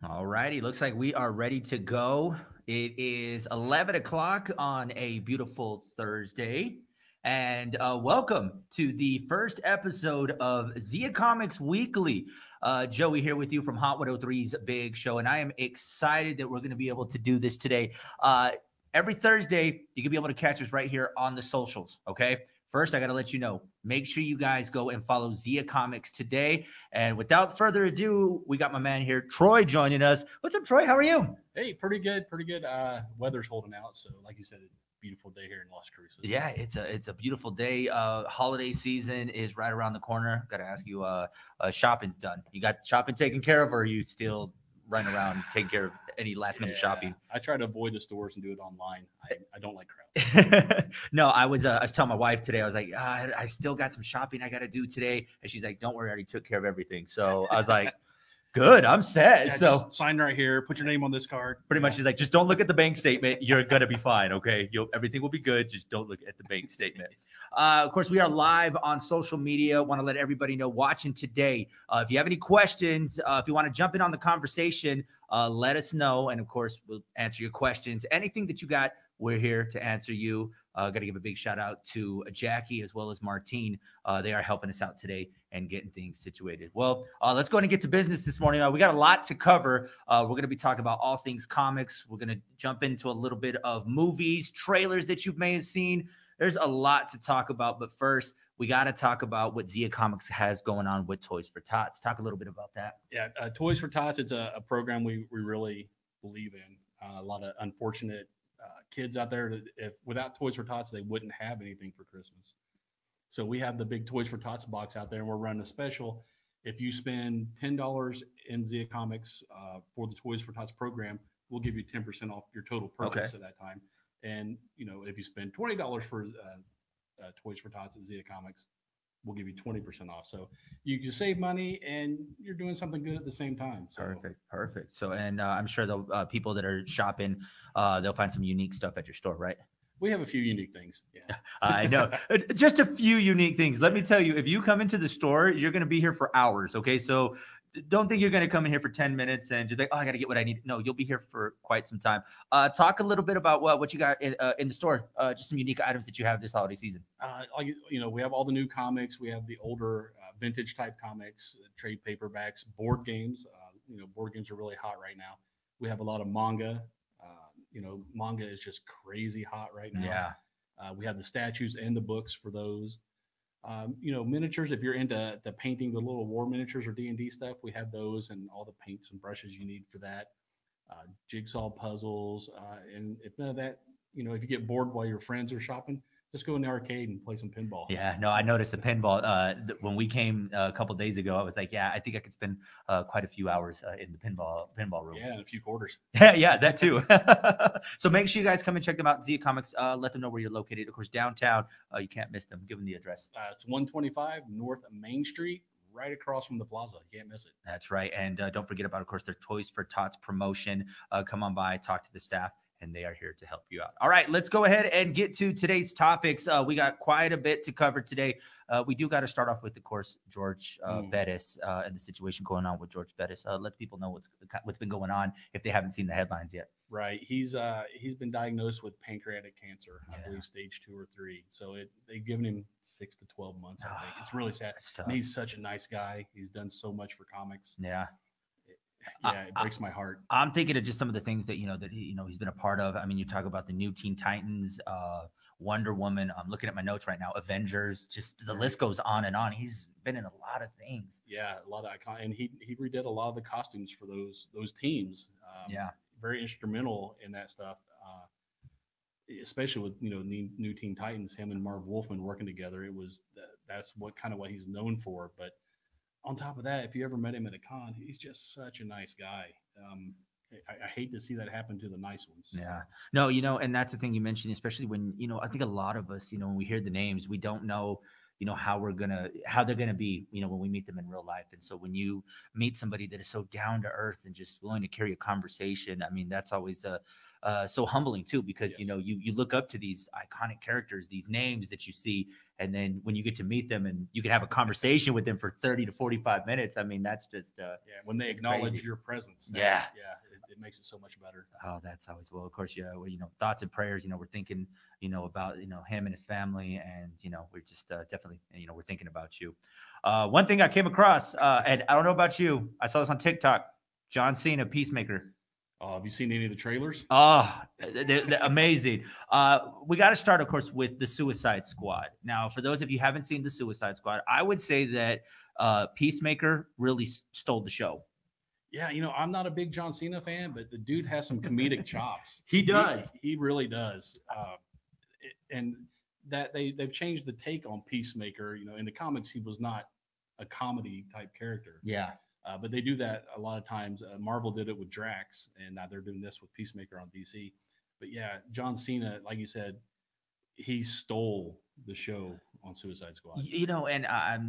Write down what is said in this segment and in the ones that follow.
All righty. Looks like we are ready to go. It is 11 o'clock on a beautiful Thursday. And welcome to the first episode of Zia Comics Weekly. Joey here with you from Hot 103's Big Show. And I am excited that we're going to be able to do this today. Every Thursday, you can be able to catch us right here on the socials. Okay. First, I got to let you know, make sure you guys go and follow Zia Comics today. And without further ado, we got my man here, Troy, joining us. What's up, Troy? How are you? Hey, pretty good, pretty good. Weather's holding out, so like you said, a beautiful day here in Las Cruces. Yeah, it's a beautiful day. Holiday season is right around the corner. Got to ask you, shopping's done. You got shopping taken care of, or are you still running around taking care of any last minute Yeah, shopping? I try to avoid the stores and do it online. I don't like crowds. No, I was telling my wife today. I was like, I still got some shopping I got to do today, and she's like, "Don't worry, I already took care of everything." So I was like, "Good, I'm set." Yeah, just So sign right here. Put your name on this card. pretty much she's like, just don't look at the bank statement. You're gonna be fine. Okay, everything will be good. Just don't look at the bank statement. Of course, we are live on social media. Want to let everybody know watching today. If you have any questions, if you want to jump in on the conversation, let us know, and of course, we'll answer your questions. Anything that you got, we're here to answer you. Got to give a big shout out to Jackie as well as Martine. They are helping us out today and getting things situated. Well, let's go ahead and get to business this morning. We got a lot to cover. We're going to be talking about all things comics. We're going to jump into a little bit of movies, trailers that you may have seen. There's a lot to talk about, but first, we got to talk about what Zia Comics has going on with Toys for Tots. Talk a little bit about that. Yeah, Toys for Tots. It's a program we really believe in. A lot of unfortunate kids out there that if without Toys for Tots, they wouldn't have anything for Christmas. So we have the big Toys for Tots box out there, and we're running a special. If you spend $10 in Zia Comics for the Toys for Tots program, we'll give you 10% off your total Okay. purchase at that time. And if you spend $20 for Toys for Tots at Zia Comics, we'll give you 20% off. So you can save money and you're doing something good at the same time. So Perfect, perfect. So, and I'm sure the people that are shopping, they'll find some unique stuff at your store, right? we have a few unique things. I know. Yeah. Just a few unique things. Let me tell you, if you come into the store, you're going to be here for hours. Okay. So don't think you're going to come in here for 10 minutes and just like, oh, I got to get what I need. No, you'll be here for quite some time. Talk a little bit about what you got in the store, just some unique items that you have this holiday season. We have all the new comics. We have the older vintage type comics, trade paperbacks, board games. Board games are really hot right now. We have a lot of manga. Manga is just crazy hot right now. Yeah. We have the statues and the books for those. Miniatures. If you're into the painting, the little war miniatures or D&D stuff, we have those and all the paints and brushes you need for that. Jigsaw puzzles, and if none of that, if you get bored while your friends are shopping, just go in the arcade and play some pinball. Yeah, no, I noticed the pinball. When we came a couple days ago, I was like, yeah, I think I could spend quite a few hours in the pinball room. Yeah, and a few quarters. Yeah, yeah, that too. So make sure you guys come and check them out. Zia Comics. Let them know where you're located. Of course, downtown. You can't miss them. Give them the address. It's 125 North Main Street, right across from the plaza. You can't miss it. That's right. And don't forget about, of course, their Toys for Tots promotion. Come on by, talk to the staff, and they are here to help you out. All right, let's go ahead and get to today's topics. We got quite a bit to cover today. We do got to start off with, of course, George Mm. Bettis and the situation going on with George Bettis. Let people know what's been going on if they haven't seen the headlines yet. Right. He's been diagnosed with pancreatic cancer, I Yeah, believe stage 2 or 3. So they've given him 6 to 12 months. I think it's really sad. that's And tough. he's such a nice guy. He's done so much for comics. Yeah. I, Yeah, it I, breaks my heart. I'm thinking of just some of the things that he's been a part of. I mean, you talk about the new Teen Titans, Wonder Woman. I'm looking at my notes right now. Avengers. Just the list goes on and on. He's been in a lot of things. Yeah, a lot of icon, and he redid a lot of the costumes for those teams. Yeah. Very instrumental in that stuff, especially with new Teen Titans. Him and Marv Wolfman working together. That's what he's known for. But on top of that, if you ever met him at a con, he's just such a nice guy. I hate to see that happen to the nice ones. Yeah. No, and that's the thing you mentioned, especially when, I think a lot of us, when we hear the names, we don't know, how they're gonna be, when we meet them in real life. And so when you meet somebody that is so down to earth and just willing to carry a conversation, I mean, that's always so humbling too, because Yes. you know you look up to these iconic characters, these names that you see, and then when you get to meet them and you can have a conversation with them for 30 to 45 minutes. I mean, that's just Yeah, when they it's acknowledge crazy. your presence, Yeah. it makes it so much better. Oh, that's always well. Of course, yeah. Well, you know, thoughts and prayers. You know, we're thinking, you know, about him and his family, and you know, we're just definitely, you know, we're thinking about you. One thing I came across, and I don't know about you, I saw this on TikTok. John Cena, Peacemaker. Have you seen any of the trailers? Oh, they're amazing. We got to start, of course, with the Suicide Squad. Now, for those of you who haven't seen the Suicide Squad, I would say that Peacemaker really stole the show. Yeah, I'm not a big John Cena fan, but the dude has some comedic chops. He does. He really does. And that they've changed the take on Peacemaker. In the comics, he was not a comedy type character. Yeah. But they do that a lot of times. Marvel did it with Drax, and now they're doing this with Peacemaker on DC. But yeah, John Cena, like you said, he stole the show on Suicide Squad. You know, and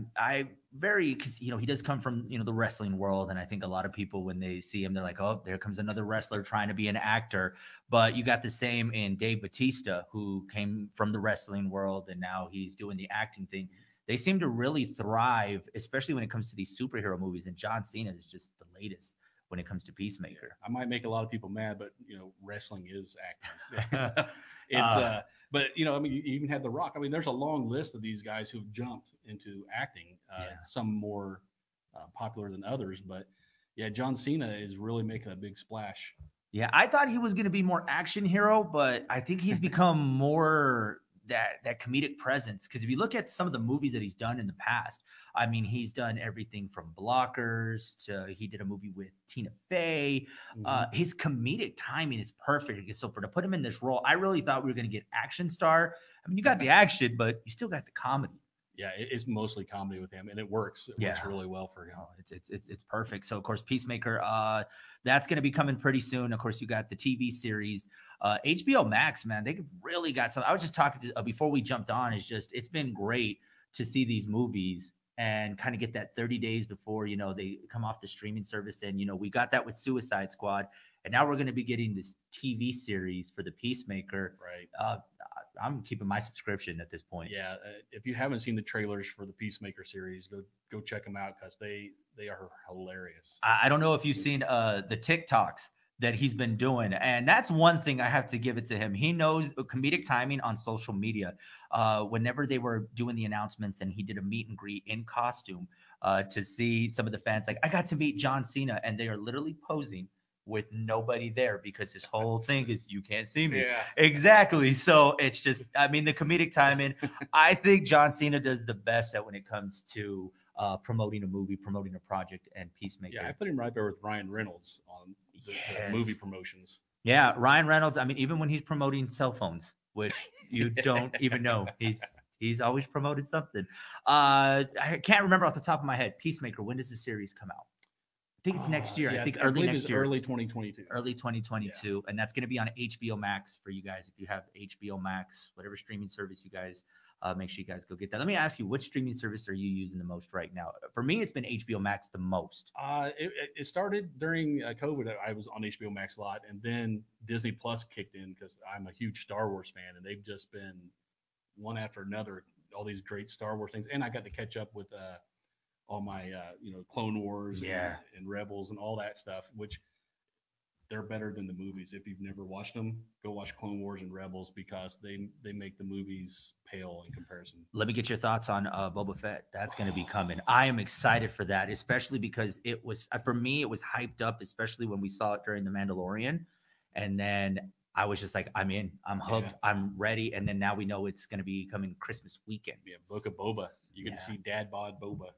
I very, because you know he does come from the wrestling world, and I think a lot of people when they see him, they're like, oh, there comes another wrestler trying to be an actor. But you got the same in Dave Batista, who came from the wrestling world, and now he's doing the acting thing. They seem to really thrive, especially when it comes to these superhero movies. And John Cena is just the latest when it comes to Peacemaker. I might make a lot of people mad, but wrestling is acting. It's but I mean, you even had The Rock. I mean, there's a long list of these guys who've jumped into acting. Yeah. Some more popular than others, but yeah, John Cena is really making a big splash. Yeah, I thought he was going to be more action hero, but I think he's become more that comedic presence. Because if you look at some of the movies that he's done in the past, I mean, he's done everything from Blockers to he did a movie with Tina Fey. His comedic timing is perfect. So to put him in this role, I really thought we were going to get action star. I mean, you got the action, but you still got the comedy. Yeah, it's mostly comedy with him, and it works. It works really well for him. Oh, it's perfect. So of course, Peacemaker, that's going to be coming pretty soon. Of course, you got the TV series, HBO Max. Man, they really got some. I was just talking to before we jumped on. It's been great to see these movies and kind of get that 30 days before they come off the streaming service. And we got that with Suicide Squad, and now we're going to be getting this TV series for the Peacemaker. Right. I'm keeping my subscription at this point. Yeah, if you haven't seen the trailers for the Peacemaker series, go check them out because they are hilarious. I don't know if you've seen the TikToks that he's been doing, and that's one thing I have to give it to him. He knows comedic timing on social media. Whenever they were doing the announcements, and he did a meet and greet in costume to see some of the fans, like I got to meet John Cena, and they are literally posing with nobody there because his whole thing is you can't see me. Yeah. Exactly. So it's just, I mean, the comedic timing. I think John Cena does the best at when it comes to promoting a movie, promoting a project, and Peacemaker. Yeah, I put him right there with Ryan Reynolds on the movie promotions. Yeah, Ryan Reynolds. I mean, even when he's promoting cell phones, which you don't even know, he's always promoted something. I can't remember off the top of my head. Peacemaker. When does the series come out? I think it's next year. Yeah, I think I early believe next it's year. early 2022. Early 2022. And that's going to be on HBO Max for you guys. If you have HBO Max, whatever streaming service you guys, make sure you guys go get that. Let me ask you, which streaming service are you using the most right now? For me, it's been HBO Max the most. It started during COVID. I was on HBO Max a lot, and then Disney Plus kicked in because I'm a huge Star Wars fan, and they've just been one after another, all these great Star Wars things. And I got to catch up with all my Clone Wars and Rebels and all that stuff, which they're better than the movies. If you've never watched them, go watch Clone Wars and Rebels because they make the movies pale in comparison. Let me get your thoughts on Boba Fett. That's going to be coming. I am excited for that, especially because it was for me. It was hyped up, especially when we saw it during The Mandalorian, and then I was just like, I'm in, I'm hooked, I'm ready. And then now we know it's going to be coming Christmas weekend. Yeah, Book of Boba. You get to see Dad Bod Boba.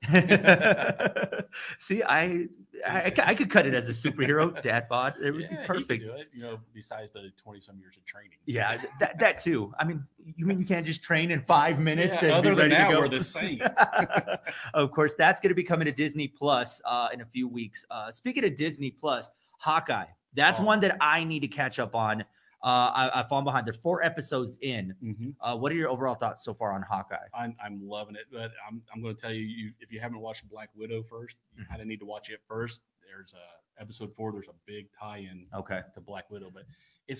See, I could cut it as a superhero, Dad Bod. It would be perfect. He could do it, besides the 20-some years of training. Yeah, that too. I mean, you mean you can't just train in 5 minutes and other be ready than that, to go? we're the same. Of course, that's going to be coming to Disney Plus in a few weeks. Speaking of Disney Plus, Hawkeye. That's one that I need to catch up on. I've fallen behind. There's 4 episodes in. Mhm. What are your overall thoughts so far on Hawkeye? I'm loving it, but I'm going to tell you, if you haven't watched Black Widow first, you Mhm. kind of need to watch it first. There's episode 4. There's a big tie-in Okay. to Black Widow, but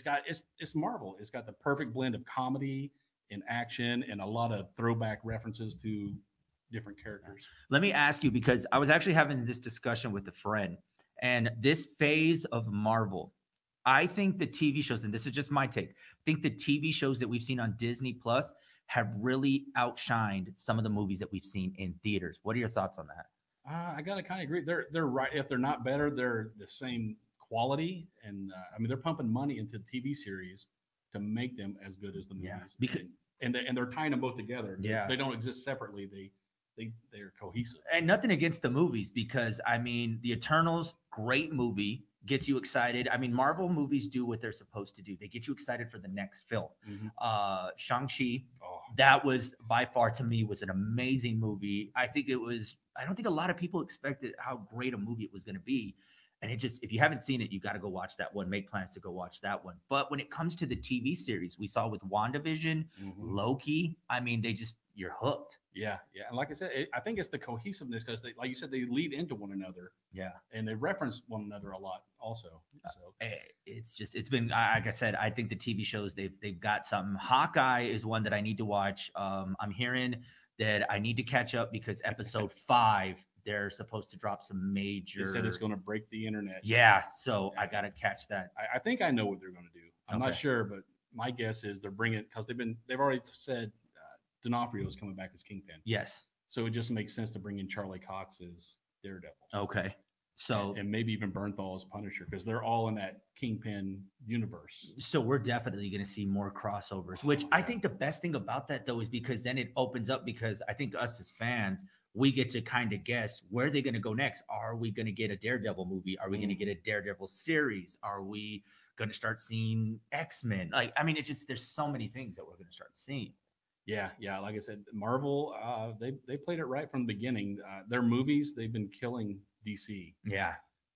it's Marvel. It's got the perfect blend of comedy and action and a lot of throwback references to different characters. Let me ask you because I was actually having this discussion with a friend, and this phase of Marvel, I think the TV shows, and this is just my take, I think the TV shows that we've seen on Disney Plus have really outshined some of the movies that we've seen in theaters. What are your thoughts on that? I gotta kind of agree. They're right. If they're not better, they're the same quality, and I mean they're pumping money into TV series to make them as good as the Yeah, movies. because And they're tying them both together. yeah, They don't exist separately. They're cohesive. and nothing against the movies because I mean, The Eternals, great movie, gets you excited. I mean, Marvel movies do what they're supposed to do. They get you excited for the next film. Mhm. Shang-Chi, Oh, that was by far to me was an amazing movie. I think it was I don't think a lot of people expected how great a movie it was going to be. And it just if you haven't seen it, you got to go watch that one. Make plans to go watch that one. But when it comes to the TV series, we saw with WandaVision, mhm. Loki, I mean, they just you're hooked. Yeah, yeah. And like I said, I think it's the cohesiveness because, like you said, they lead into one another Yeah. and they reference one another a lot, also. So It's just it's been like I said. I think the TV shows they've got something. Hawkeye is one that I need to watch. I'm hearing that I need to catch up because episode 5 they're supposed to drop some they said it's major. going to break the internet. Yeah, so I gotta catch that. I think I know what they're going to do. I'm not Okay. sure, but my guess is they're bringing because they've already said D'Onofrio is coming back as Kingpin, Yes. so it just makes sense to bring in Charlie Cox as Daredevil. Okay. So And maybe even Bernthal as Punisher because they're all in that Kingpin universe. so we're definitely going to see more crossovers, which I think the best thing about that though is because then it opens up because I think us as fans, we get to kind of guess where they're going to go next. Are we going to get a Daredevil movie? Are we going to get a Daredevil series? Are we going to start seeing X-Men? Like, I mean, it's just there's so many things that we're going to start seeing. Yeah, yeah. Like I said, Marvel, they played it right from the beginning. Their movies, they've been killing DC. Yeah.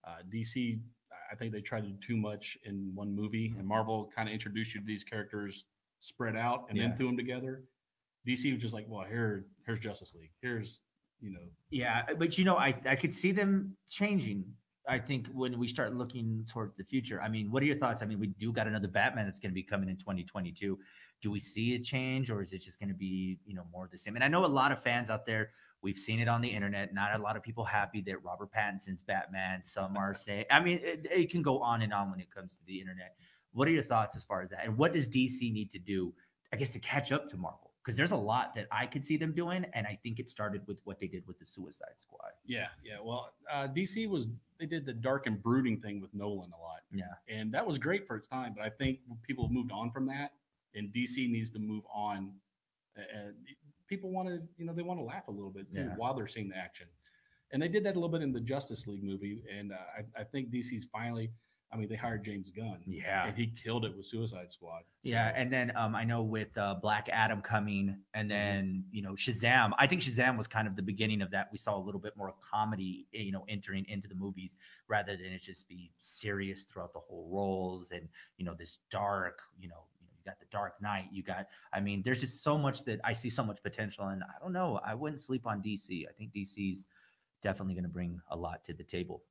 DC, I think they tried to do too much in one movie, and Marvel kind of introduced you to these characters spread out and Yeah. then threw them together. DC was just like, well, here's Justice League. Here's Yeah, but you know, I could see them changing. I think when we start looking towards the future. I mean, what are your thoughts? I mean, we do got another Batman that's going to be coming in 2022. Do we see a change, or is it just going to be more of the same? And I know a lot of fans out there. We've seen it on the internet. Not a lot of people happy that Robert Pattinson's Batman. Some are saying. I mean, it can go on and on when it comes to the internet. What are your thoughts as far as that? And what does DC need to do, I guess, to catch up to Marvel? Because there's a lot that I could see them doing, and I think it started with what they did with the Suicide Squad. yeah, yeah. Well, DC they did the dark and brooding thing with Nolan a lot, Yeah, and that was great for its time. But I think people have moved on from that, and DC needs to move on. And people want to, they want to laugh a little bit too yeah, while they're seeing the action, and they did that a little bit in the Justice League movie. And I think DC's finally. I mean, they hired James Gunn, yeah. and he killed it with Suicide Squad. So, Yeah, and then I know with Black Adam coming, and then Shazam. I think Shazam was kind of the beginning of that. We saw a little bit more comedy, entering into the movies rather than it just be serious throughout the whole roles, and this dark. You got the Dark Knight. You got. I mean, there's just so much that I see so much potential, and I don't know. I wouldn't sleep on DC. I think DC's definitely going to bring a lot to the table.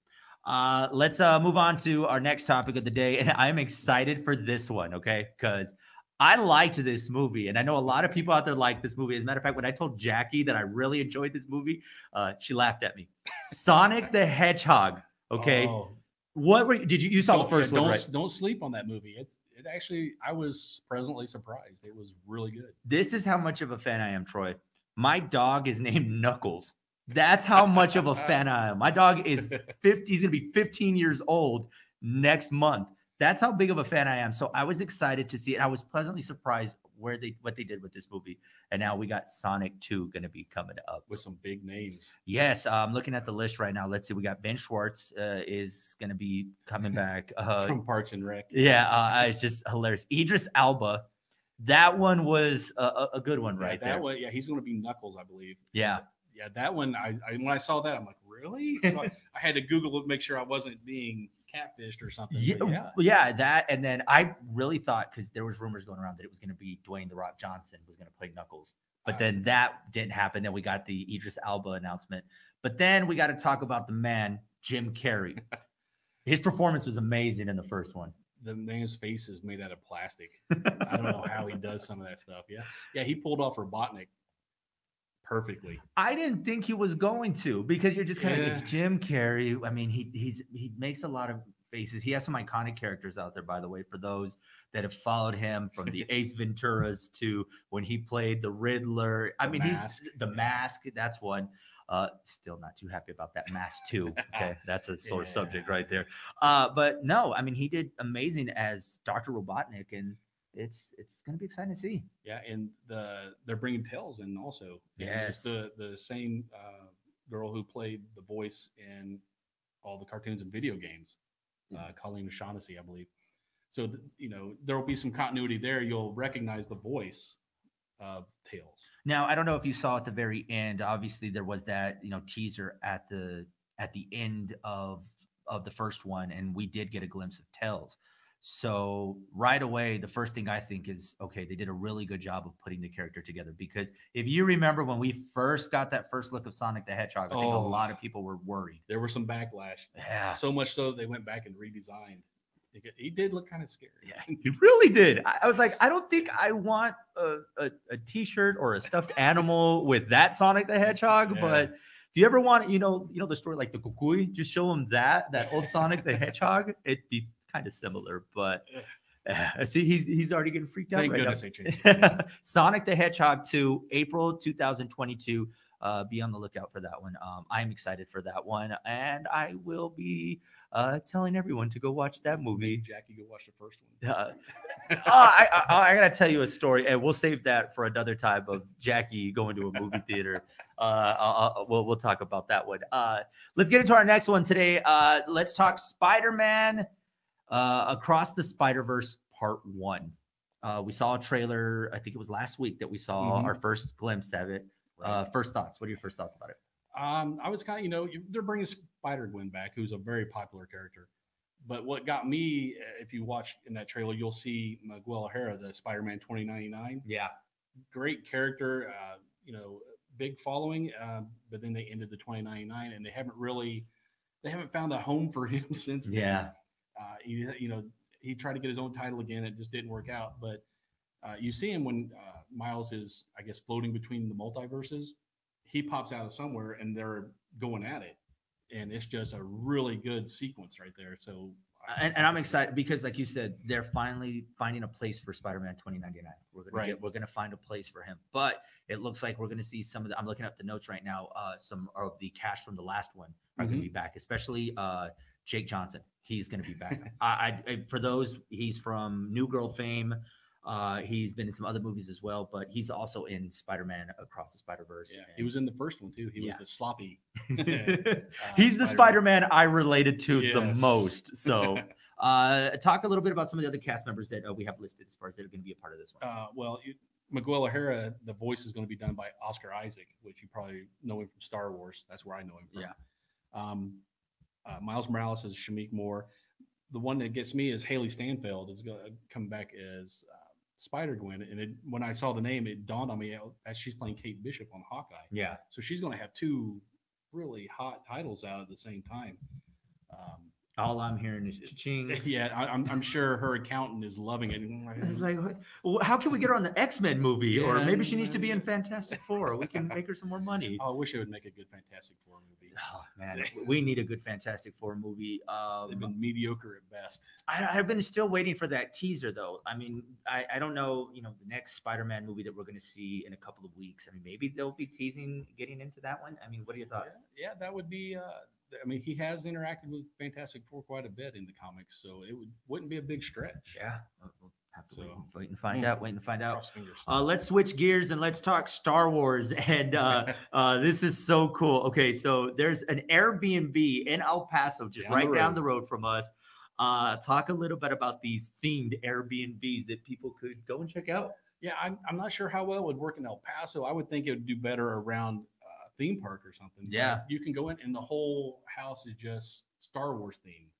Let's move on to our next topic of the day. And I'm excited for this one, okay? Because I liked this movie. And I know a lot of people out there like this movie. As a matter of fact, when I told Jackie that I really enjoyed this movie, she laughed at me. Sonic the Hedgehog, okay? oh, What were did you saw the first one, right? Don't sleep on that movie. It actually I was pleasantly surprised. It was really good. This is how much of a fan I am, Troy. My dog is named Knuckles. That's how much of a fan I am. My dog is 50, he's gonna be 15 years old next month. That's how big of a fan I am. So I was excited to see it. I was pleasantly surprised what they did with this movie. And now we got Sonic 2 gonna be coming up. With some big names. Yes, I'm looking at the list right now. Let's see. We got Ben Schwartz is gonna be coming back. From Parks and Rec. Yeah, it's just hilarious. Idris Elba, that one was a good one Yeah, right that there. one, yeah, he's going to be Knuckles, I believe. Yeah. Yeah, that one. I when I saw that, I'm like, really? So I had to Google it, make sure I wasn't being catfished or something. Yeah, But yeah, yeah, that, and then I really thought, because there was rumors going around that it was going to be Dwayne the Rock Johnson was going to play Knuckles, but then that didn't happen. Then we got the Idris Elba announcement, but then we got to talk about the man Jim Carrey. His performance was amazing in the first one. the man's face is made out of plastic. I don't know how he does some of that stuff. Yeah, yeah, he pulled off Robotnik perfectly. I didn't think he was going to, because you're just kind of like, Yeah. it's Jim Carrey. I mean, he makes a lot of faces. He has some iconic characters out there, by the way, for those that have followed him, from the Ace Venturas to when he played the Riddler. I mean, Mask. he's the Mask. That's one. Still not too happy about that Mask too. Okay, that's a sore subject right there. But no, I mean, he did amazing as Dr. Robotnik, and it's going to be exciting to see. Yeah, and they're bringing Tails in also. And it's Yes. the same girl who played the voice in all the cartoons and video games, Colleen O'Shaughnessy, I believe. So there will be some continuity there. You'll recognize the voice of Tails. Now, I don't know if you saw at the very end. Obviously, there was that teaser at the end of the first one, and we did get a glimpse of Tails. So right away, the first thing I think is, okay, they did a really good job of putting the character together. Because if you remember when we first got that first look of Sonic the Hedgehog, I think a lot of people were worried. There was some backlash. Yeah. So much so they went back and redesigned. He did look kind of scary. Yeah, he really did. I was like, I don't think I want a T-shirt or a stuffed animal with that Sonic the Hedgehog. Yeah. But if you ever want, the story like the Kukui, just show him that old Sonic the Hedgehog. It'd be kind of similar, but see, he's already getting freaked out. Thank right goodness now. they changed it. Yeah. Sonic the Hedgehog 2, April 2022. Be on the lookout for that one. I'm excited for that one, and I will be telling everyone to go watch that movie. Maybe Jackie go watch the first one. I gotta tell you a story, and we'll save that for another time of Jackie going to a movie theater. We'll talk about that one. Let's get into our next one today. Let's talk Spider-Man Across the Spider-Verse Part 1. We saw a trailer, I think it was last week that we saw our first glimpse of it. Right. First thoughts. What are your first thoughts about it? I was kind of, they're bringing Spider-Gwen back, who's a very popular character. But what got me, if you watch in that trailer, you'll see Miguel O'Hara, the Spider-Man 2099. Yeah. Great character, big following, but then they ended the 2099, and they haven't found a home for him since then. Yeah. He tried to get his own title again. It just didn't work out. But you see him when Miles is, I guess, floating between the multiverses. He pops out of somewhere, and they're going at it. And it's just a really good sequence right there. So, and I'm excited because, like you said, they're finally finding a place for Spider-Man 2099. We're gonna find a place for him. But it looks like we're gonna see some of the. I'm looking at the notes right now. Some of the cast from the last one are gonna be back, especially Jake Johnson. He's gonna be back. For those, he's from New Girl fame. He's been in some other movies as well, but he's also in Spider-Man Across the Spider-Verse. Yeah, he was in the first one too. He was the sloppy. He's the Spider-Man I related to the Yes. most. So, talk a little bit about some of the other cast members that we have listed as far as that are going to be a part of this one. Miguel O'Hara, the voice is going to be done by Oscar Isaac, which you probably know him from Star Wars. That's where I know him from. Yeah. Miles Morales is Shamik Moore. The one that gets me is Haley Stanfield is going to come back as Spider-Gwen. And when I saw the name, it dawned on me as she's playing Kate Bishop on Hawkeye. Yeah. So she's going to have two really hot titles out at the same time. All I'm hearing is ching. Yeah, I'm sure her accountant is loving it. It's like, how can we get her on the X-Men movie? Or maybe she needs to be in Fantastic Four. We can make her some more money. Oh, I wish they would make a good Fantastic Four movie. Oh, man, we need a good Fantastic Four movie. They've been mediocre at best. I've been still waiting for that teaser, though. I mean, I don't know, the next Spider-Man movie that we're going to see in a couple of weeks. I mean, maybe they'll be teasing getting into that one. I mean, what are your thoughts? Yeah, that would be. He has interacted with Fantastic Four quite a bit in the comics, so it wouldn't be a big stretch. Yeah, we'll have to wait and find out. Wait and find out. Cross fingers. Let's switch gears and let's talk Star Wars. And this is so cool. Okay, so there's an Airbnb in El Paso, just down the road from us. Talk a little bit about these themed Airbnbs that people could go and check out. Yeah, I'm not sure how well it would work in El Paso. I would think it would do better around theme park or something. Yeah, you can go in and the whole house is just Star Wars themed.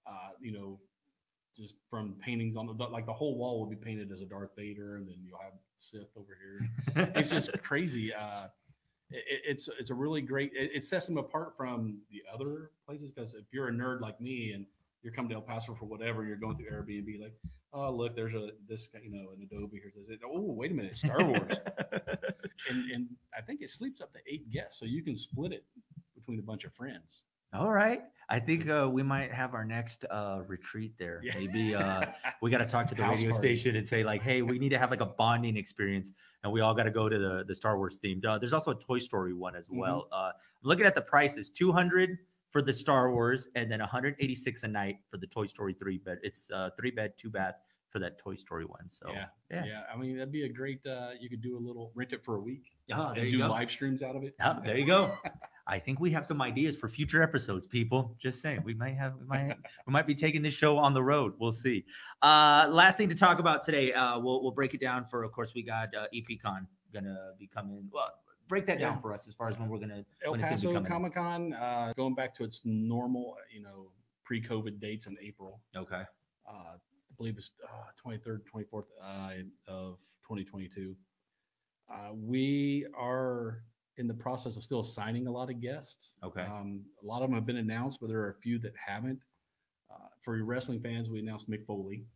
You know, just from paintings on the whole wall will be painted as a Darth Vader, and then you'll have Sith over here. It's just crazy. It's a really great. It sets them apart from the other places because if you're a nerd like me and you're coming to El Paso for whatever, you're going through Airbnb like, oh look, there's this an Adobe here says, oh wait a minute, Star Wars, and I think it sleeps up to 8 guests, so you can split it between a bunch of friends. All right. I think we might have our next retreat there. Yeah. Maybe we got to talk to the House radio party. station and say like, hey, we need to have like a bonding experience, and we all got to go to the Star Wars themed. There's also a Toy Story one as well. I'm looking at the prices: 200 for the Star Wars, and then 186 a night for the Toy Story 3 bed. It's 3 bed, 2 bath for that Toy Story one. So yeah. I mean, that'd be a great. You could do a little rent it for a week. Oh, there and you do go. live streams out of it. Oh, there you go. I think we have some ideas for future episodes, people. Just saying, we might be taking this show on the road. We'll see. Last thing to talk about today, we'll break it down for. Of course, we got EPCon gonna be coming. Well, break that down for us as far as when we're gonna El when it's gonna be Paso coming. Comic Con going back to its normal, pre-COVID dates in April. Okay. I believe it's 23rd, 24th of 2022. We are in the process of still signing a lot of guests. Okay. A lot of them have been announced, but there are a few that haven't. For your wrestling fans, we announced Mick Foley.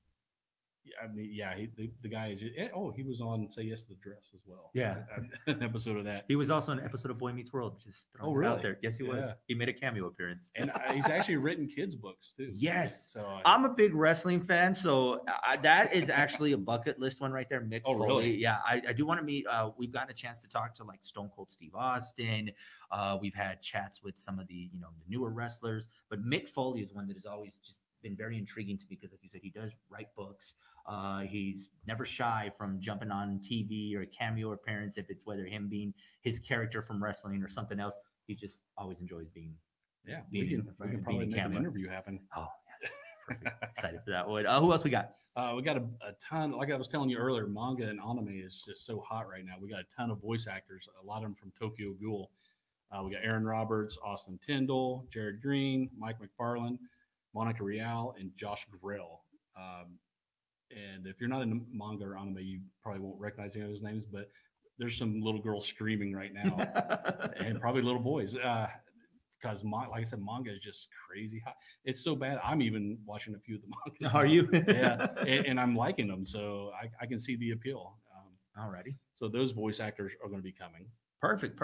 The guy is. He was on Say Yes to the Dress as well. Yeah, an episode of that. He was also on an episode of Boy Meets World. Just throwing it out there. Yes, he was. He made a cameo appearance, and he's actually written kids' books too. Yes. So I'm a big wrestling fan, so that is actually a bucket list one right there. Mick Foley. Really? Yeah, I do want to meet. We've gotten a chance to talk to like Stone Cold Steve Austin. We've had chats with some of the the newer wrestlers, but Mick Foley is one that has always just been very intriguing to me because, like you said, he does write books. He's never shy from jumping on TV or a cameo appearance if it's whether him being his character from wrestling or something else. He just always enjoys being. Yeah, we can probably make an interview happen. Oh, yes. Perfect. Excited for that one. Who else we got? We got a ton. Like I was telling you earlier, manga and anime is just so hot right now. We got a ton of voice actors, a lot of them from Tokyo Ghoul. We got Aaron Roberts, Austin Tyndall, Jared Green, Mike McFarlane, Monica Rial, and Josh Grell. And if you're not in manga or anime, you probably won't recognize any of those names, but there's some little girls screaming right now, and probably little boys. Because, like I said, manga is just crazy hot. It's so bad. I'm even watching a few of the mangas. Are you? Yeah, and I'm liking them, so I can see the appeal. Alrighty. So those voice actors are going to be coming. Perfect.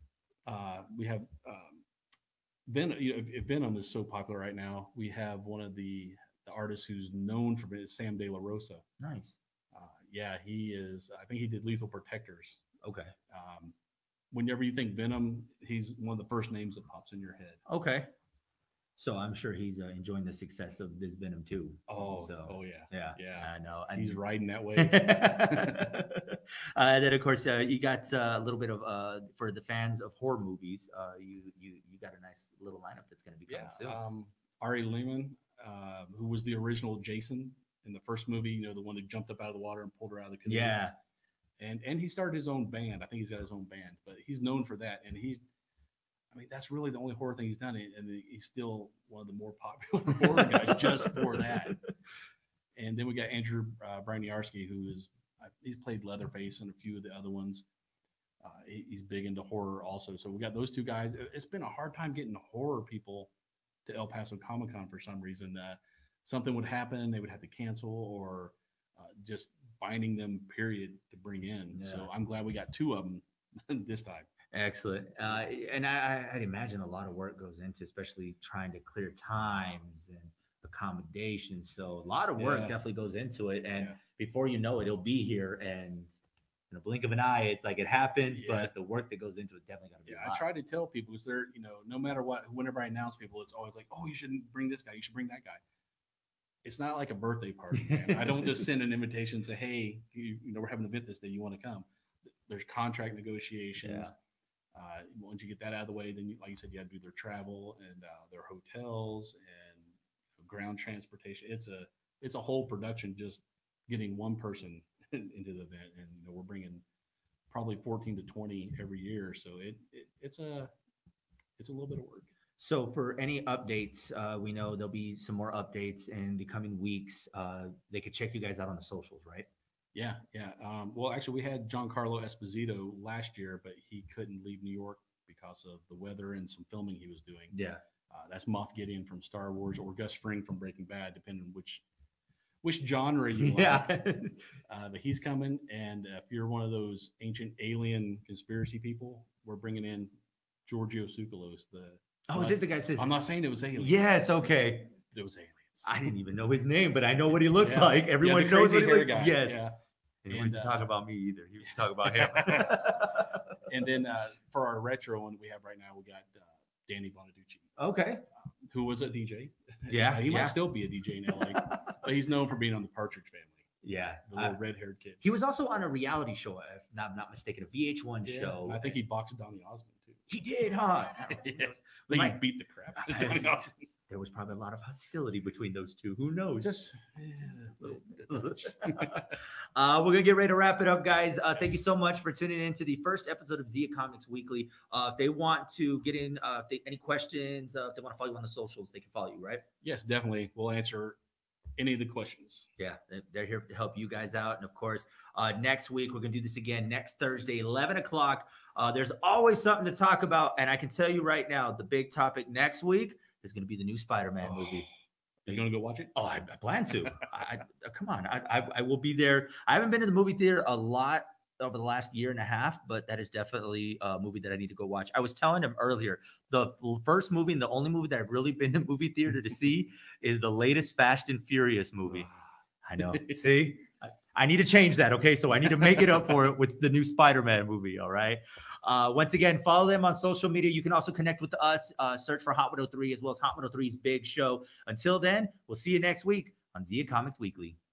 We have Venom. If Venom is so popular right now, we have one of the artists who's known for it is Sam De La Rosa. Nice. He is. I think he did Lethal Protectors. Okay. Whenever you think Venom, he's one of the first names that pops in your head. Okay. So I'm sure he's enjoying the success of this Venom too. Yeah. I know. He's riding that wave. And then of course you got a little bit of for the fans of horror movies. You got a nice little lineup that's going to be coming soon. Ari Lehman, who was the original Jason in the first movie, the one that jumped up out of the water and pulled her out of the canoe. Yeah. And he started his own band. I think he's got his own band, but he's known for that. And that's really the only horror thing he's done. And he's still one of the more popular horror guys just for that. And then we got Andrew Braniarski, he's played Leatherface and a few of the other ones. He's big into horror also. So we got those two guys. It's been a hard time getting horror people to El Paso Comic Con for some reason. Something would happen, they would have to cancel or just finding them, period, to bring in. Yeah. So I'm glad we got two of them this time. Excellent. And I'd imagine a lot of work goes into, especially trying to clear times and accommodations. So a lot of work definitely goes into it. And before you know it, it'll be here. And in a blink of an eye, it's like it happens. But the work that goes into it definitely got to be a lot. I try to tell people, because they're, no matter what, whenever I announce people, it's always like, oh, you shouldn't bring this guy. You should bring that guy. It's not like a birthday party, man. I don't just send an invitation and say, hey, we're having an event this day. You want to come? There's contract negotiations. Once you get that out of the way, then, like you said, you have to do their travel and their hotels and ground transportation. It's a whole production just getting one person into the event, and we're bringing probably 14 to 20 every year. So it's a little bit of work. So for any updates, we know there'll be some more updates in the coming weeks. They could check you guys out on the socials, right? Yeah, yeah. Well, actually, we had Giancarlo Esposito last year, but he couldn't leave New York because of the weather and some filming he was doing. Yeah. That's Moff Gideon from Star Wars or Gus Fring from Breaking Bad, depending on which genre you like. Yeah. But he's coming, and if you're one of those ancient alien conspiracy people, we're bringing in Giorgio Tsoukalos. Oh, is it the guy that says? I'm not saying it was aliens. Yes. Okay. It was aliens. I didn't even know his name, but I know what he looks Yeah. like. Yeah, Everyone the knows crazy what he hair looks. guy. Yes. Yeah. And he used to talk about me either. He used to talk about him. And then for our retro one we have right now, we got Danny Bonaducci, Okay. who was a DJ. Yeah. He yeah. might still be a DJ in LA, but he's known for being on the Partridge Family, Yeah. the little red-haired kid. He was also on a reality show, if I'm not mistaken, a VH1 show. I think he boxed Donny Osmond too. He did, huh? Yeah. He beat the crap out of Donny Osmond. There was probably a lot of hostility between those two. Who knows? Just We're gonna get ready to wrap it up, guys. Thank you so much for tuning in to the first episode of Zia Comics Weekly. If they want to get in, any questions, if they want to follow you on the socials, they can follow you, right? Yes, definitely. We'll answer any of the questions. Yeah, they're here to help you guys out. And of course, next week, we're going to do this again next Thursday, 11 o'clock. There's always something to talk about. And I can tell you right now, the big topic next week is going to be the new Spider-Man movie. Are you going to go watch it? Oh, I plan to. Come on. I will be there. I haven't been to the movie theater a lot over the last year and a half, but that is definitely a movie that I need to go watch. I was telling him earlier, the first movie and the only movie that I've really been to movie theater to see is the latest Fast and Furious movie. I know. See? I need to change that, okay? So I need to make it up for it with the new Spider-Man movie, all right? Once again, follow them on social media. You can also connect with us. Search for Hot 103 as well as Hot 103's Big Show. Until then, we'll see you next week on Zia Comics Weekly.